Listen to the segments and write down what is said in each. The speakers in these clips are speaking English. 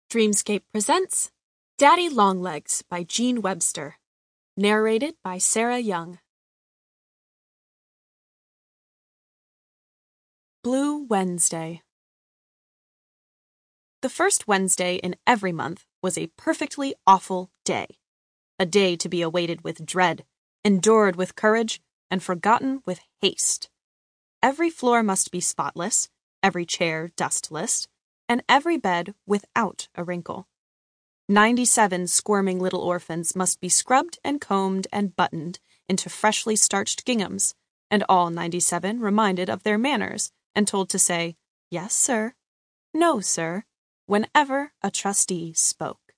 Dreamscape presents Daddy Longlegs by Gene Webster. Narrated by Sarah Young. Blue Wednesday. The first Wednesday in every month was a perfectly awful day. A day to be awaited with dread, endured with courage, and forgotten with haste. Every floor must be spotless, every chair dustless, and every bed without a wrinkle. 97 squirming little orphans must be scrubbed and combed and buttoned into freshly starched ginghams, and all 97 reminded of their manners and told to say, "Yes, sir," "No, sir," whenever a trustee spoke.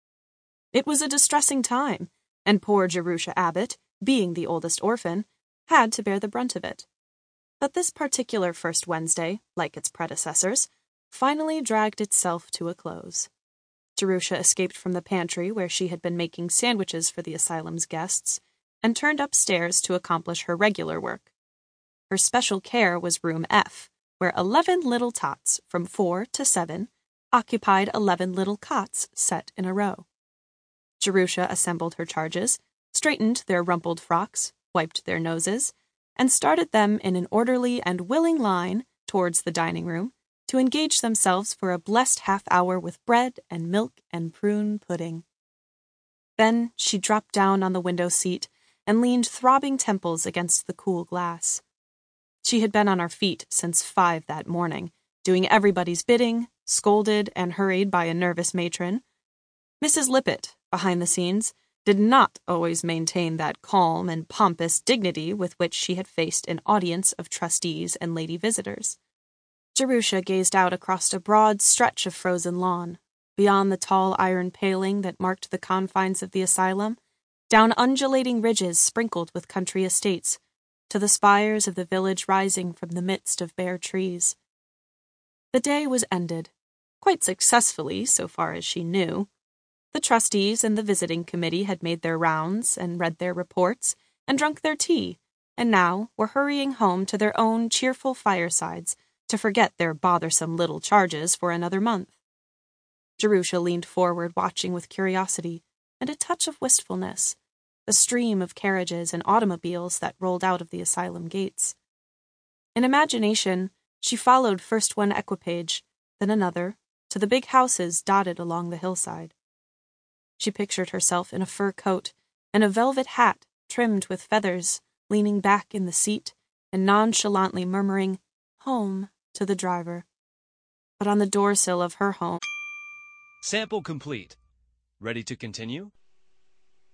It was a distressing time, and poor Jerusha Abbott, being the oldest orphan, had to bear the brunt of it. But this particular first Wednesday, like its predecessors, finally dragged itself to a close. Jerusha escaped from the pantry where she had been making sandwiches for the asylum's guests, and turned upstairs to accomplish her regular work. Her special care was room F, where 11 little tots from 4 to 7 occupied 11 little cots set in a row. Jerusha assembled her charges, straightened their rumpled frocks, wiped their noses, and started them in an orderly and willing line towards the dining room, to engage themselves for a blessed half-hour with bread and milk and prune pudding. Then she dropped down on the window seat and leaned throbbing temples against the cool glass. She had been on her feet since 5 that morning, doing everybody's bidding, scolded and hurried by a nervous matron. Mrs. Lippett, behind the scenes, did not always maintain that calm and pompous dignity with which she had faced an audience of trustees and lady visitors. Jerusha gazed out across a broad stretch of frozen lawn, beyond the tall iron paling that marked the confines of the asylum, down undulating ridges sprinkled with country estates, to the spires of the village rising from the midst of bare trees. The day was ended, quite successfully so far as she knew. The trustees and the visiting committee had made their rounds and read their reports and drunk their tea, and now were hurrying home to their own cheerful firesides to forget their bothersome little charges for another month. Jerusha leaned forward, watching with curiosity and a touch of wistfulness the stream of carriages and automobiles that rolled out of the asylum gates. In imagination, she followed first one equipage, then another, to the big houses dotted along the hillside. She pictured herself in a fur coat and a velvet hat trimmed with feathers, leaning back in the seat and nonchalantly murmuring, "Home," to the driver. But on the doorsill of her home... Sample complete. Ready to continue?